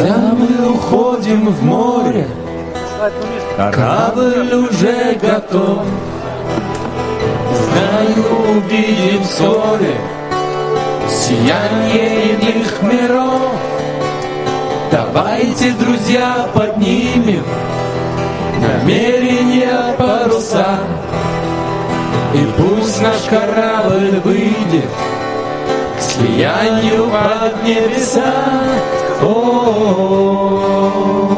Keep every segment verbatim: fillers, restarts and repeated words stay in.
Друзья, мы уходим в море, корабль уже готов. Знаю, увидим вскоре сияние иных миров. Давайте, друзья, поднимем намерения паруса, и пусть наш корабль выйдет к слиянию под небеса. О-о-о.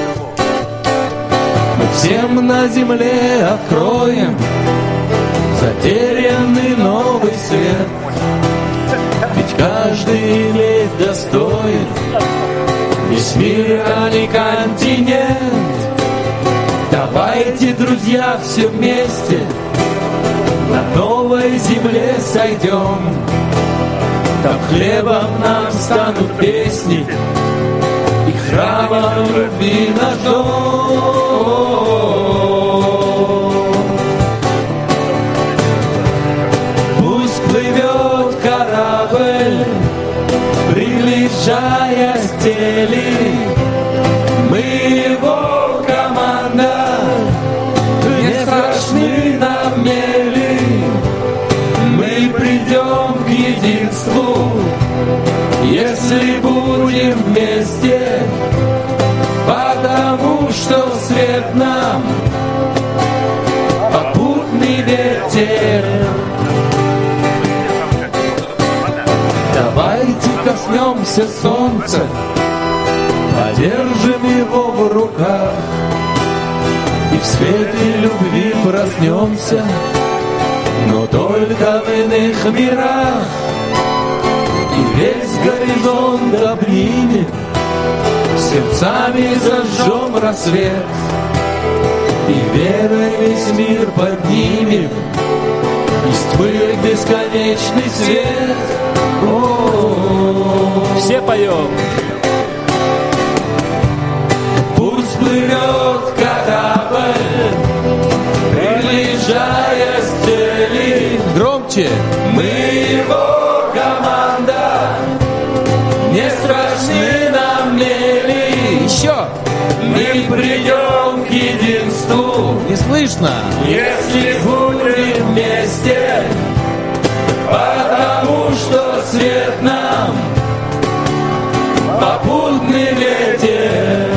Мы всем на земле откроем затерянный новый свет, ведь каждый имеет достоин весь мир, а не континент. Давайте, друзья, все вместе на новой земле сойдем. Там хлебом нам станут песни, и храмом любви наш дом. Пусть плывет корабль, приближая стели, мы его команда, не страшны нам мели. Мы придем к единству, если будем вместе, потому что свет нам попутный ветер. Давайте коснемся солнца, подержим его в руках, и в свете любви проснемся, но только в иных мирах. И весь горизонт обнимем, сердцами зажжем рассвет, и верой весь мир поднимем, из тьмы в бесконечный свет. О-о-о. Все поем. Пусть плывет корабль, приближаясь к цели. Громче. Мы его команда, не страшны нам мели. Еще. Мы придем к единству, Не слышно. если будем вместе, потому что свет нам попутный ветер.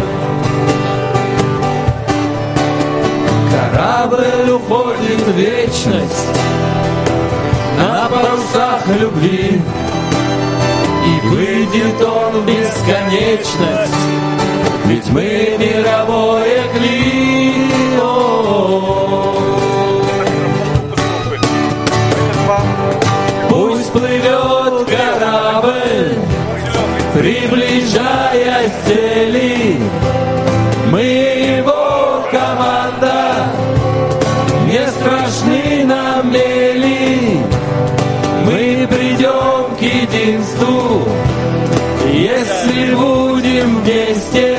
Корабль уходит в вечность на парусах любви, и выйдет он в бесконечность, ведь мы мировое клио. Пусть плывет корабль, приближаясь к цели, мы его команда, не страшны нам мели. Мы придем к единству, если будем вместе,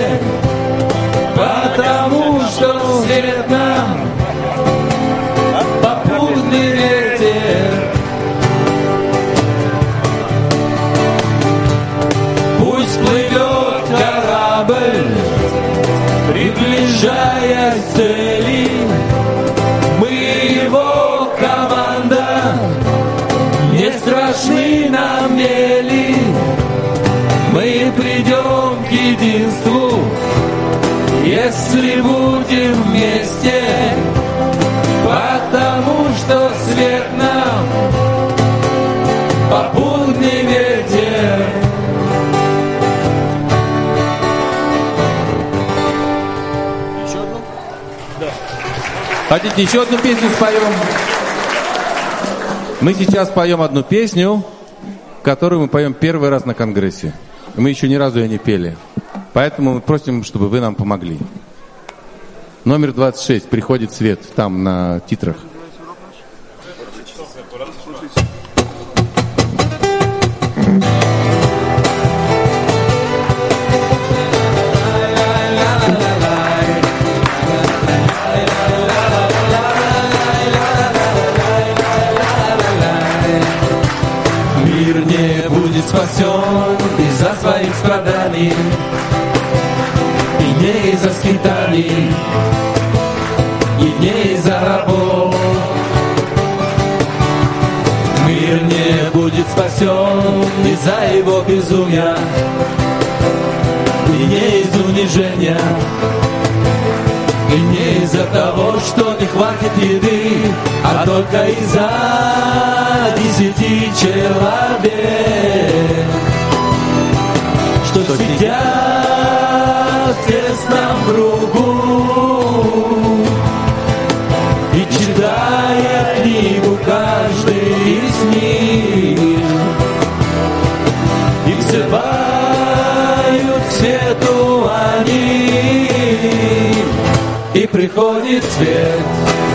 потому что свет нам попутный ветер. Пусть плывет корабль, приближаясь к цели, мы его команда, не страшны нам мели. Мы придем к единству, если будем вместе, потому что свет нам попутный ветер. Еще одну? Да. Хотите, еще одну песню споем? Мы сейчас поем одну песню, которую мы поем первый раз на конгрессе. Мы еще ни разу ее не пели. Поэтому мы просим, чтобы вы нам помогли. Номер двадцать шесть. «Приходит свет». Там на титрах. Мир не будет спасен из-за своих страданий. страданий и дней за рабов. Мир не будет спасен из-за его безумия и не из унижения, и не из-за того, что не хватит еды, а только из-за десяти человек, что сидят в тесном кругу и читая книгу каждый из них, и взывают к свету они, и приходит свет,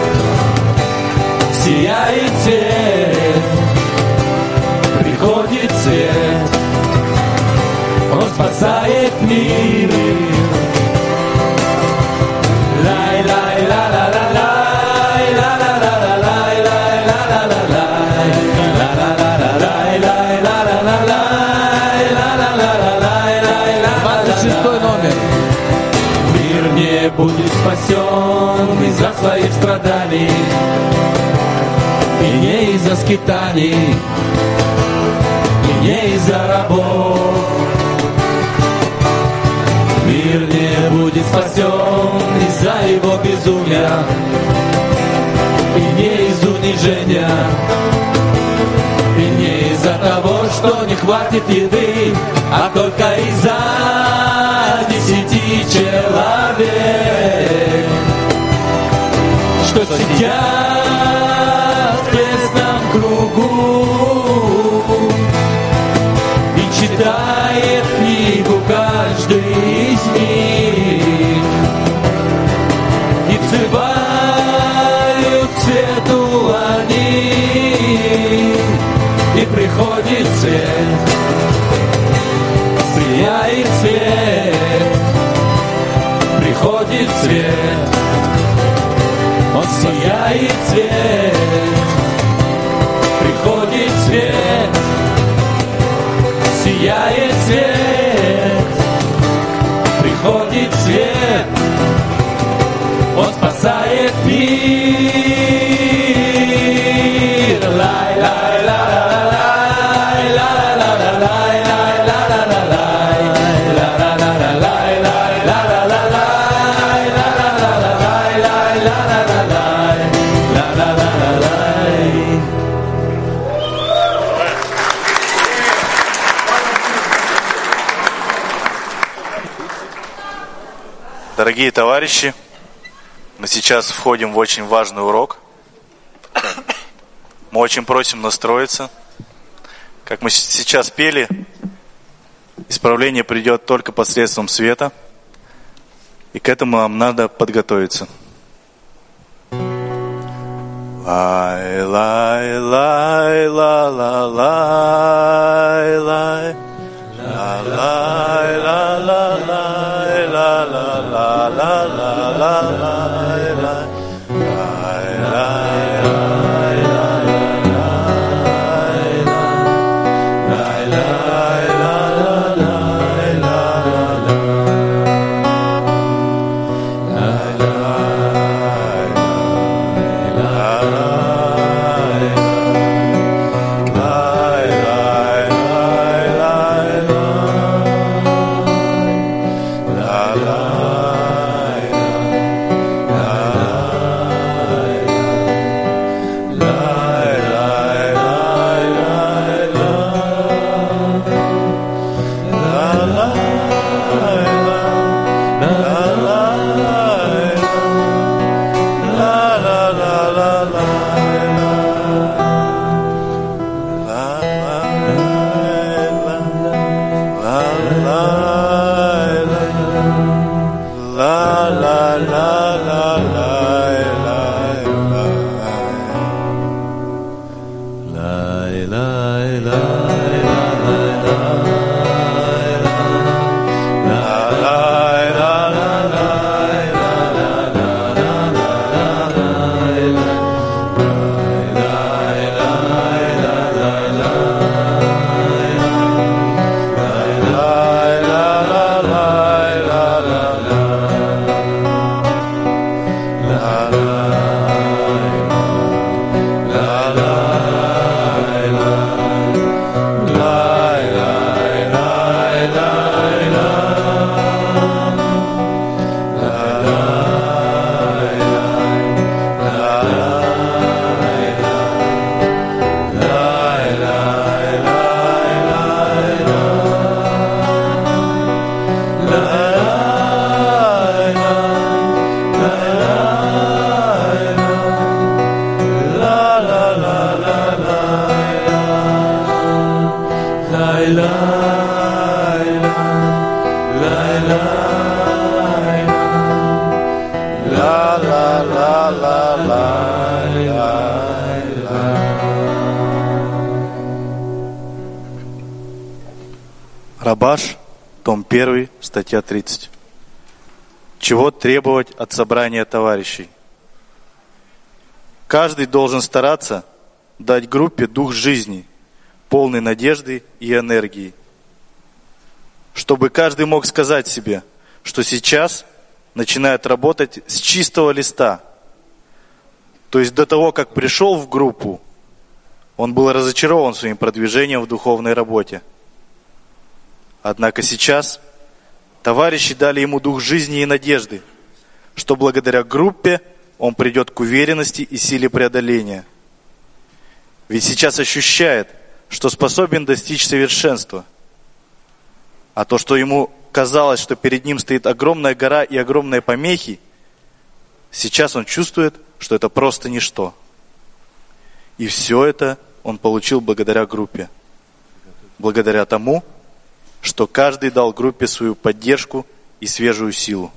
сияет свет, приходит свет, он спасает мир. Лай, лай, ла, ла, ла, лай, ла, ла, ла, ла, лай, лай, ла, ла, ла, лай, ла, ла, ла, ла, лай, лай, ла, ла, ла, лай, ла, ла, ла, ла, лай, лай, ла, двадцать шестой номер. Мир не будет спасен из-за своих страданий и не из-за скитаний, и не из-за рабов. Мир не будет спасен из-за его безумия и не из унижения, и не из-за того, что не хватит еды, а только из-за десяти человек, что сидят в тесном кругу и читает книгу каждый из них, и взывают к свету они, и приходит свет, сияет свет, приходит свет, он сияет свет, приходит свет, сияет свет, приходит свет, он спасает мир. Лай, лай, ла, ла, лай, ла, ла, ла, лай, лай, ла, ла, ла, лай, ла, ла, ла, ла, лай, лай, ла, ла, ла, лай, ла, ла, ла, ла, лай, лай, ла, ла, ла, лай, ла, ла, ла, ла, лай. Дорогие товарищи, мы сейчас входим в очень важный урок. Мы очень просим настроиться. Как мы сейчас пели, исправление придет только посредством света. И к этому нам надо подготовиться. Лай, лай, лай, ла, ла, лай, лай, ла, лай, ла, ла, лай, ла, ла, ла, ла, ла, ла, лай, лай, лай, лай, лай, лай, лай, лай, Рабаш, том первый, статья тридцать. Чего требовать от собрания товарищей? Каждый должен стараться дать группе дух жизни, полный надежды и энергии, чтобы каждый мог сказать себе, что сейчас начинает работать с чистого листа. То есть до того, как пришел в группу, он был разочарован своим продвижением в духовной работе. Однако сейчас товарищи дали ему дух жизни и надежды, что благодаря группе он придет к уверенности и силе преодоления. Ведь сейчас ощущает, что способен достичь совершенства. А то, что ему казалось, что перед ним стоит огромная гора и огромные помехи, сейчас он чувствует, что это просто ничто. И все это он получил благодаря группе. Благодаря тому, что каждый дал группе свою поддержку и свежую силу.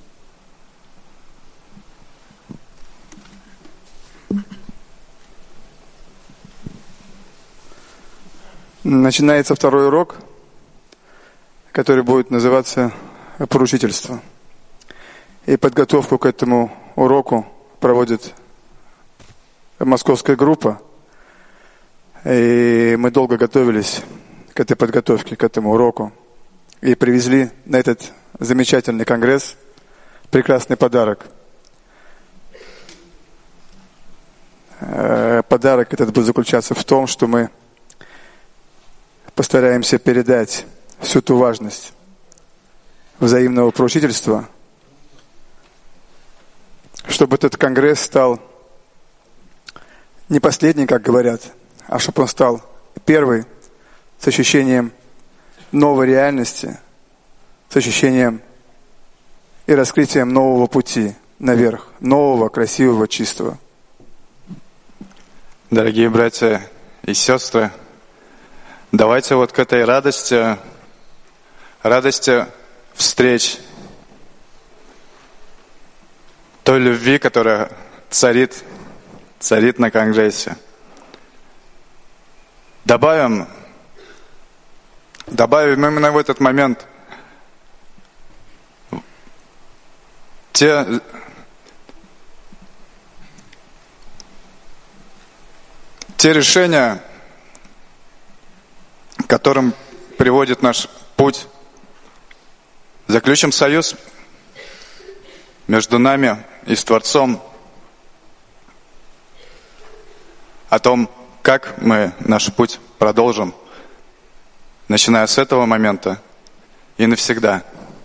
Начинается второй урок, который будет называться поручительство. И подготовку к этому уроку проводит московская группа. И мы долго готовились к этой подготовке, к этому уроку. И привезли на этот замечательный конгресс прекрасный подарок. Подарок этот будет заключаться в том, что мы постараемся передать всю ту важность взаимного поручительства, чтобы этот конгресс стал не последний, как говорят, а чтобы он стал первый, с ощущением новой реальности, с ощущением и раскрытием нового пути наверх, нового, красивого, чистого. Дорогие братья и сестры, давайте вот к этой радости, радости встреч, той любви, которая царит, царит на конгрессе, добавим, добавим именно в этот момент те, те решения, к которым приводит наш путь. Заключим союз между нами и с Творцом о том, как мы наш путь продолжим, начиная с этого момента и навсегда.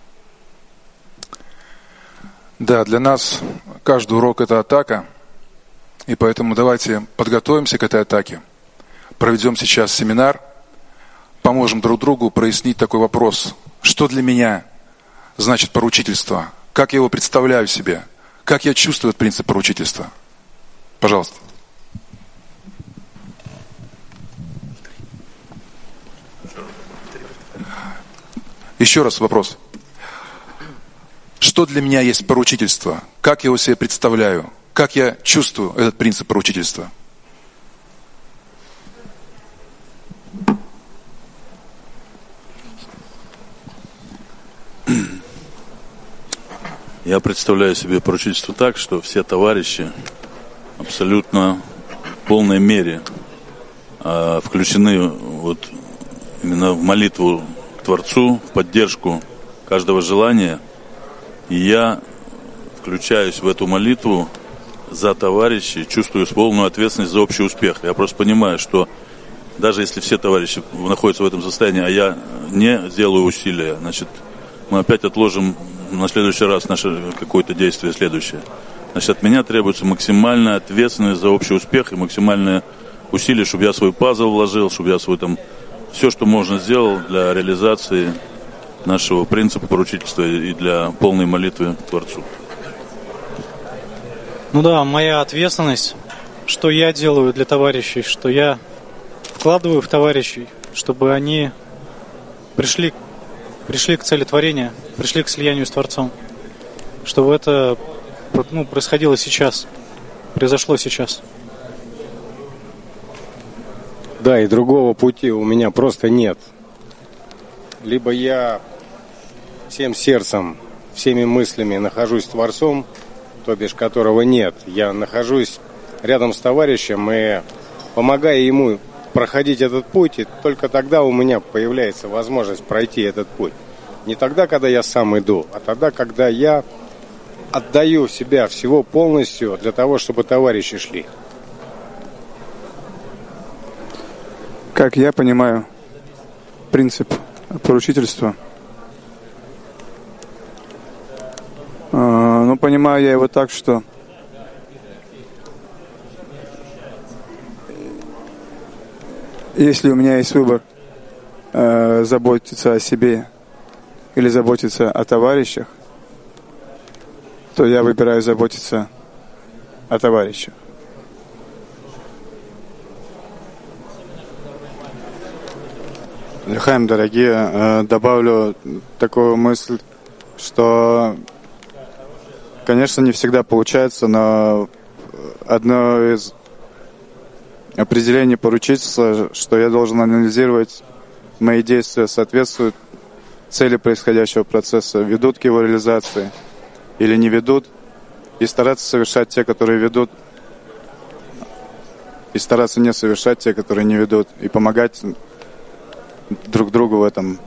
Да, для нас каждый урок – это атака, и поэтому давайте подготовимся к этой атаке. Проведем сейчас семинар, поможем друг другу прояснить такой вопрос. Что для меня значит поручительство? Как я его представляю себе? Как я чувствую этот принцип поручительства? Пожалуйста. Еще раз вопрос. Что для меня есть поручительство? Как я его себе представляю? Как я чувствую этот принцип поручительства? Я представляю себе поручительство так, что все товарищи абсолютно в полной мере э, включены вот именно в молитву к Творцу, в поддержку каждого желания. И я включаюсь в эту молитву за товарищей, чувствую полную ответственность за общий успех. Я просто понимаю, что даже если все товарищи находятся в этом состоянии, а я не делаю усилия, значит, мы опять отложим на следующий раз наше какое-то действие следующее. Значит, от меня требуется максимальная ответственность за общий успех и максимальное усилие, чтобы я свой пазл вложил, чтобы я свой там все, что можно, сделал для реализации нашего принципа поручительства и для полной молитвы Творцу. Ну да, моя ответственность, что я делаю для товарищей, что я вкладываю в товарищей, чтобы они пришли, пришли к цели творения, пришли к слиянию с Творцом. Чтобы это ну, происходило сейчас, произошло сейчас. Да, и другого пути у меня просто нет. Либо я всем сердцем, всеми мыслями нахожусь с Творцом, то бишь которого нет. Я нахожусь рядом с товарищем и помогая ему проходить этот путь, и только тогда у меня появляется возможность пройти этот путь. Не тогда, когда я сам иду, а тогда, когда я отдаю себя всего полностью для того, чтобы товарищи шли. Как я понимаю принцип поручительства, ну, понимаю я его так, что если у меня есть выбор э, заботиться о себе или заботиться о товарищах, то я выбираю заботиться о товарищах. Лихаим, дорогие, добавлю такую мысль, что, конечно, не всегда получается, но одно из определений поручительства, что я должен анализировать, мои действия соответствуют цели происходящего процесса, ведут к его реализации или не ведут, и стараться совершать те, которые ведут, и стараться не совершать те, которые не ведут, и помогать друг другу в этом.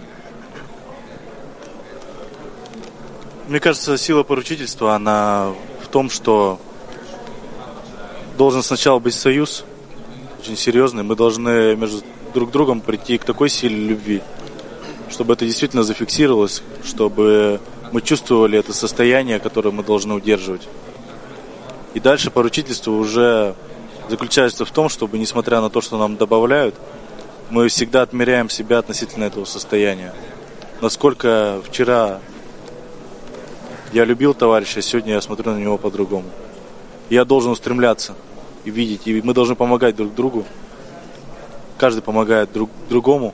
Мне кажется, сила поручительства, она в том, что должен сначала быть союз, очень серьезный. Мы должны между друг другом прийти к такой силе любви, чтобы это действительно зафиксировалось, чтобы мы чувствовали это состояние, которое мы должны удерживать. И дальше поручительство уже заключается в том, чтобы, несмотря на то, что нам добавляют, мы всегда отмеряем себя относительно этого состояния. Насколько вчера я любил товарища, сегодня я смотрю на него по-другому. Я должен устремляться и видеть, и мы должны помогать друг другу. Каждый помогает друг другому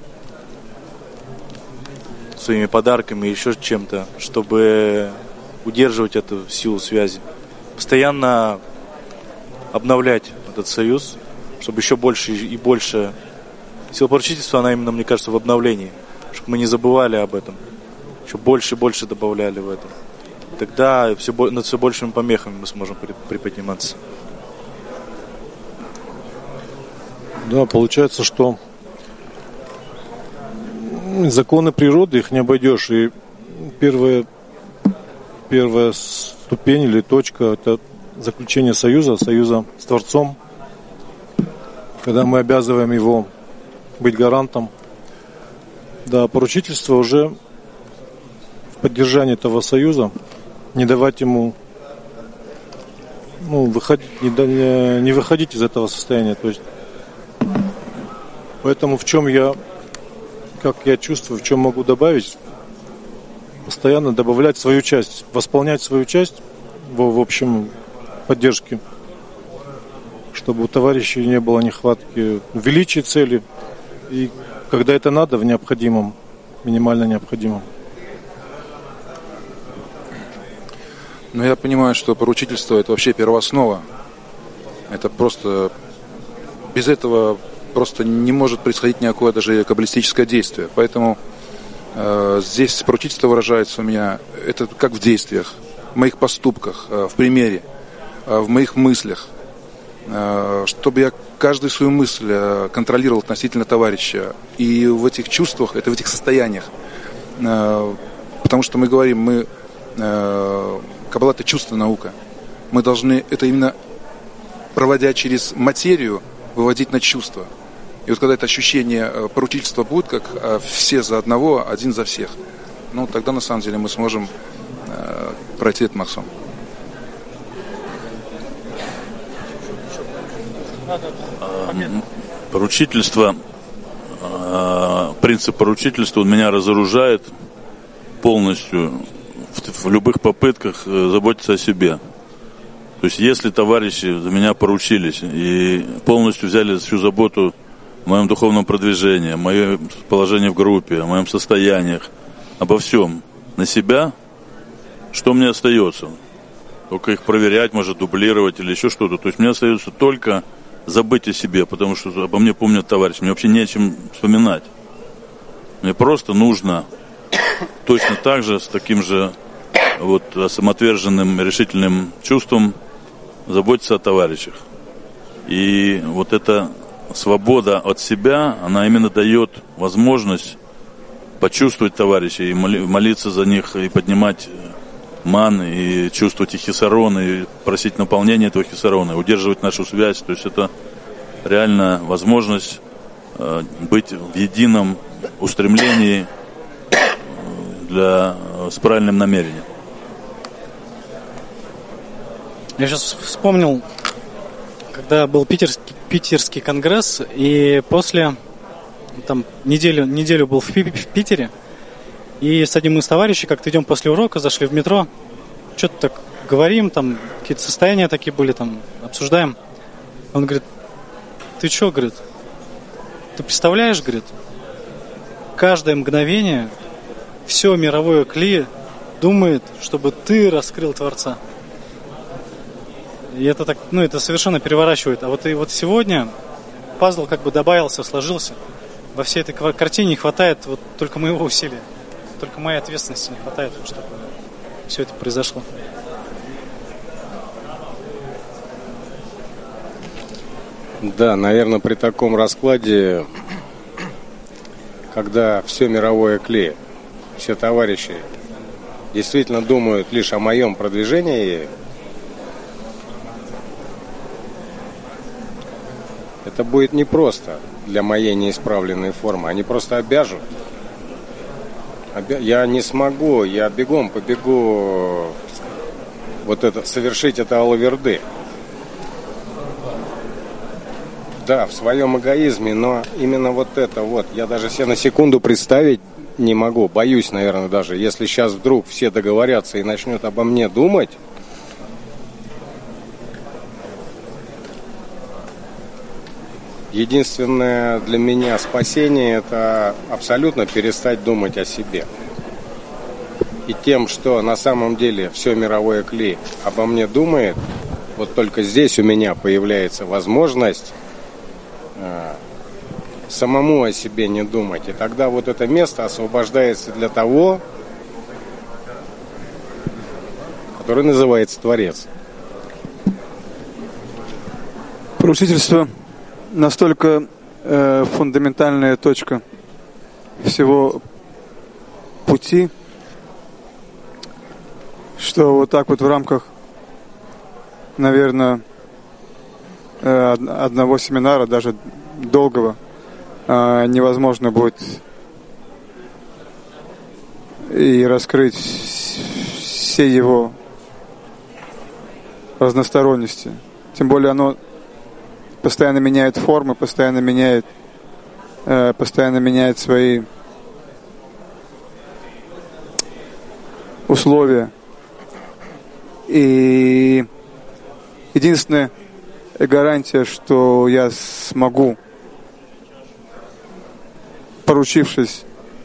своими подарками, еще чем-то, чтобы удерживать эту силу связи. Постоянно обновлять этот союз, чтобы еще больше и больше. Сила поручительства, она именно, мне кажется, в обновлении, чтобы мы не забывали об этом, еще больше и больше добавляли в это. Тогда все, над все большими помехами мы сможем приподниматься. Да, получается, что законы природы, их не обойдешь. И первая, первая ступень или точка – это заключение союза, союза с Творцом, когда мы обязываем его быть гарантом. Да, поручительство уже в поддержании этого союза, не давать ему ну, выходить, не, не выходить из этого состояния. То есть, поэтому в чем я, как я чувствую, в чем могу добавить, постоянно добавлять свою часть, восполнять свою часть в, в общем поддержке, чтобы у товарищей не было нехватки величия цели, и когда это надо, в необходимом, минимально необходимом. Но я понимаю, что поручительство – это вообще первооснова. Это просто... Без этого просто не может происходить никакое даже каббалистическое действие. Поэтому э, здесь поручительство выражается у меня, это как в действиях, в моих поступках, э, в примере, э, в моих мыслях. Э, чтобы я каждую свою мысль э, контролировал относительно товарища. И в этих чувствах, это в этих состояниях. Э, потому что мы говорим, мы... Э, Каббала – это чувство, наука. Мы должны это именно, проводя через материю, выводить на чувство. И вот когда это ощущение поручительства будет, как все за одного, один за всех, ну тогда на самом деле мы сможем э, пройти этот максим. Поручительство, принцип поручительства он меня разоружает полностью в любых попытках заботиться о себе. То есть если товарищи за меня поручились и полностью взяли всю заботу в моем духовном продвижении, о моем положении в группе, о моем состояниях, обо всем на себя, что мне остается? Только их проверять, может, дублировать или еще что-то. То есть мне остается только забыть о себе, потому что обо мне помнят товарищи. Мне вообще не о чем вспоминать. Мне просто нужно точно так же, с таким же вот самоотверженным, решительным чувством заботиться о товарищах. И вот эта свобода от себя, она именно дает возможность почувствовать товарищей, и молиться за них, и поднимать ман, и чувствовать их хисарон, и просить наполнения этого хисарона, и удерживать нашу связь. То есть это реально возможность э, быть в едином устремлении для, э, с правильным намерением. Я сейчас вспомнил, когда был питерский, питерский конгресс, и после, там, неделю, неделю был в, в Питере, и с одним из товарищей как-то идем после урока, зашли в метро, что-то так говорим, там какие-то состояния такие были, там обсуждаем. Он говорит: ты что, говорит, ты представляешь, говорит, каждое мгновение все мировое кли думает, чтобы ты раскрыл Творца. И это так, ну, это совершенно переворачивает. А вот и вот сегодня пазл как бы добавился, сложился. Во всей этой картине не хватает вот только моего усилия. Только моей ответственности не хватает, чтобы все это произошло. Да, наверное, при таком раскладе, когда все мировое клеит, все товарищи действительно думают лишь о моем продвижении, это будет непросто для моей неисправленной формы. Они просто обяжут. Я не смогу, я бегом побегу вот это, совершить это алаверды. Да, в своем эгоизме, но именно вот это вот, я даже себе на секунду представить не могу, боюсь, наверное, даже, если сейчас вдруг все договорятся и начнут обо мне думать, единственное для меня спасение – это абсолютно перестать думать о себе. И тем, что на самом деле все мировое кли обо мне думает, вот только здесь у меня появляется возможность э, самому о себе не думать. И тогда вот это место освобождается для того, который называется Творец. Поручительство настолько э, фундаментальная точка всего пути, что вот так вот в рамках, наверное, э, одного семинара, даже долгого, э, невозможно будет и раскрыть все его разносторонности. Тем более оно постоянно меняет формы, постоянно меняет, э, постоянно меняет свои условия. И единственная гарантия, что я смогу, поручившись,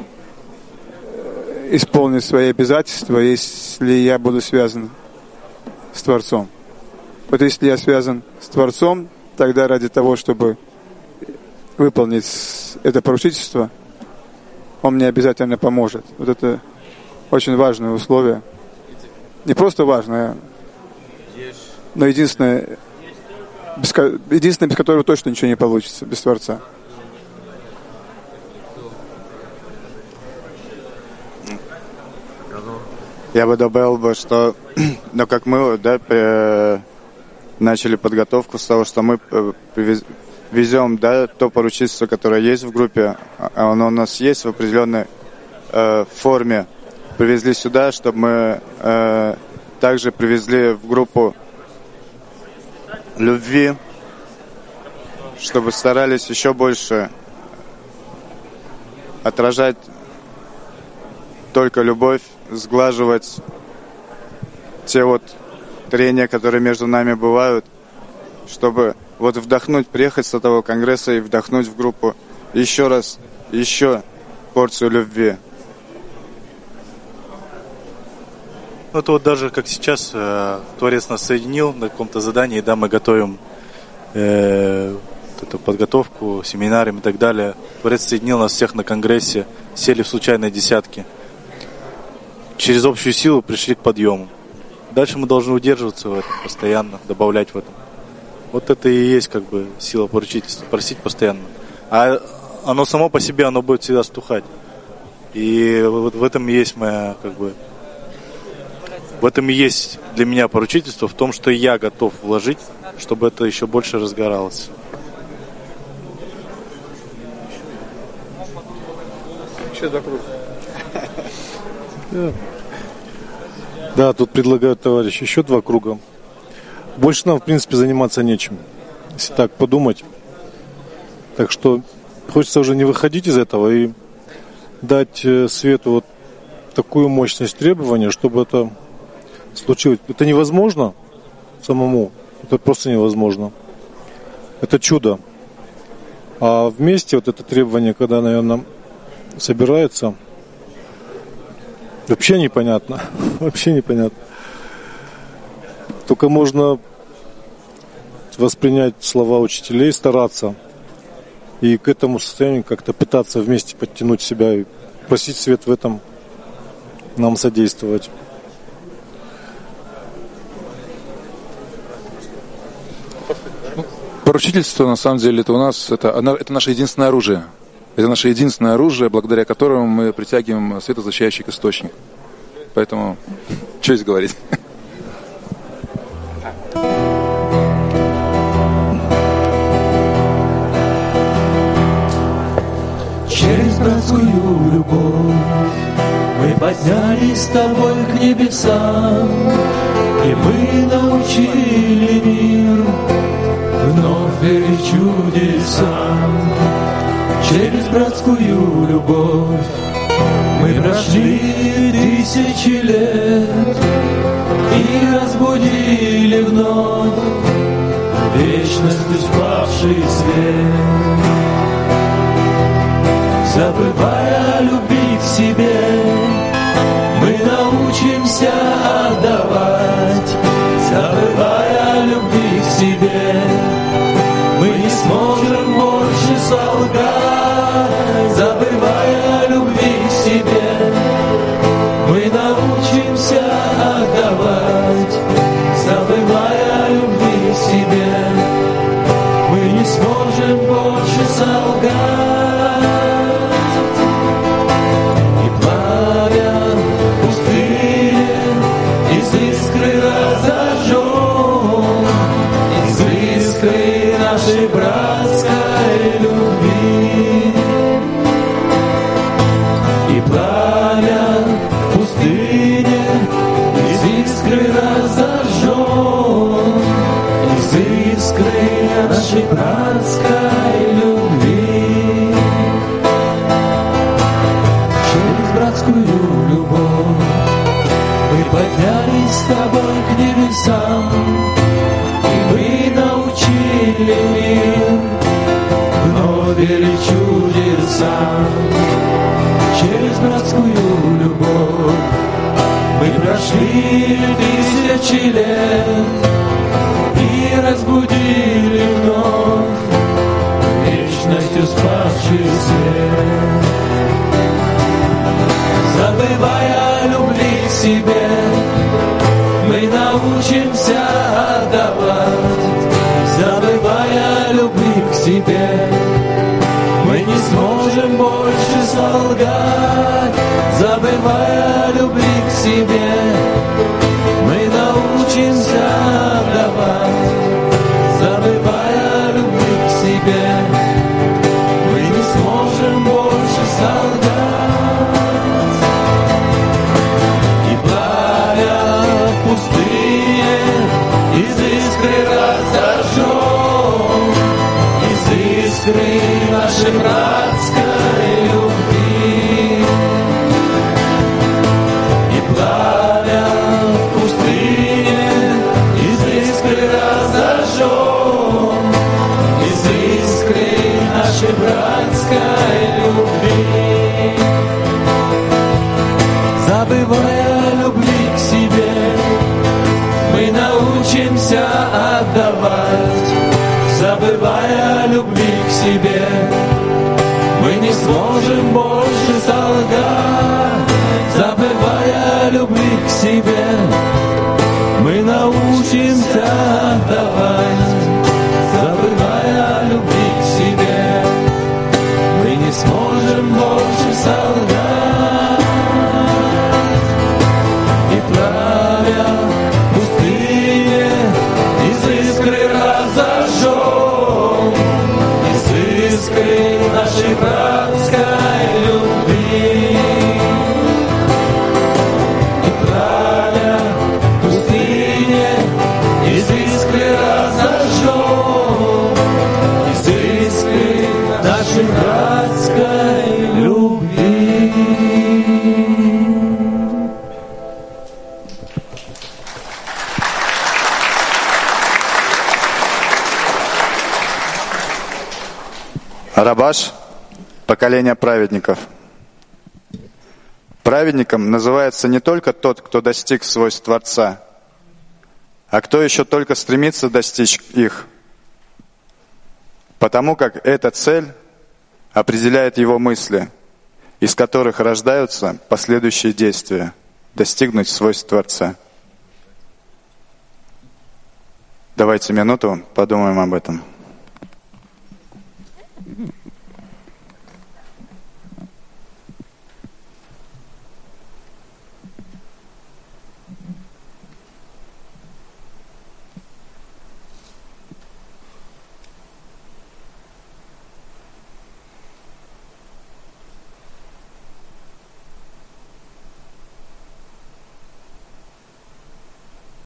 исполнить свои обязательства, если я буду связан с Творцом. Вот если я связан с Творцом, тогда ради того, чтобы выполнить это поручительство, он мне обязательно поможет. Вот это очень важное условие. Не просто важное, но единственное, без, единственное, без которого точно ничего не получится, без Творца. Я бы добавил бы, что, ну, как мы, да, при, начали подготовку с того, что мы везем, да, то поручительство, которое есть в группе, оно у нас есть в определенной э, форме, привезли сюда, чтобы мы э, также привезли в группу любви, чтобы старались еще больше отражать только любовь, сглаживать те вот трения, которые между нами бывают, чтобы вот вдохнуть, приехать с этого конгресса и вдохнуть в группу еще раз, еще порцию любви. Ну, это вот даже как сейчас э, Творец нас соединил на каком-то задании, да, мы готовим э, вот эту подготовку, семинарим и так далее. Творец соединил нас всех на конгрессе, сели в случайные десятки. Через общую силу пришли к подъему. Дальше мы должны удерживаться в этом постоянно, добавлять в этом. Вот это и есть как бы сила поручительства, просить постоянно. А оно само по себе, оно будет всегда стухать. И вот в этом и есть моя как бы... В этом и есть для меня поручительство, в том, что я готов вложить, чтобы это еще больше разгоралось. Еще два круга. Да. Да, тут предлагают товарищи еще два круга. Больше нам, в принципе, заниматься нечем, если так подумать. Так что хочется уже не выходить из этого и дать свету вот такую мощность требования, чтобы это случилось. Это невозможно самому, это просто невозможно. Это чудо. А вместе вот это требование, когда, наверное, собирается, вообще непонятно. Вообще непонятно. Только можно воспринять слова учителей, стараться и к этому состоянию как-то пытаться вместе подтянуть себя и просить свет в этом нам содействовать. Поручительство, на самом деле, это у нас, это, это наше единственное оружие. Это наше единственное оружие, благодаря которому мы притягиваем светозащищающий источник. Поэтому, что здесь говорить? Через братскую любовь мы поднялись с тобой к небесам, и мы научили мир вновь верить чудесам. Через братскую любовь мы прошли тысячи лет и разбудили вновь вечностью спавший свет. Забывая о любви к себе, мы научимся отдавать. Забывая о любви к себе, мы не сможем больше солгать. Забывая о любви к себе, мы научимся отдавать. Забывая о любви к себе, мы не сможем больше солгать. Нашей братской любви и пламя в пустыне из искры разожжен, из искры нашей братской любви. Через братскую любовь мы поднялись с тобой к небесам, и мы научили мир вновь верить чудесам. Через братскую любовь мы прошли тысячи лет и разбудили вновь вечностью спасший свет. Забывая о любви к себе, мы научимся отдавать. Забывая о любви к себе, мы не сможем больше солгать. Забывая о любви к себе, мы научимся отдавать. Забывая о любви к себе, мы не сможем больше солгать. И пламя в пустыне из искры разожжен, из искры нашей братской любви. сможем больше солгать, забывая любви к себе. Мы научимся отдавать, забывая любви к себе. Мы не сможем больше солгать. И плавя в пустыне из искры разожжем, из искры нашей братской любви. И плавя в пустыне из искры разожжем, из искры нашей братской любви. Рабаш – поколение праведников. Праведником называется не только тот, кто достиг свойств Творца, а кто еще только стремится достичь их, потому как эта цель определяет его мысли, из которых рождаются последующие действия – достигнуть свойств Творца. Давайте минуту подумаем об этом.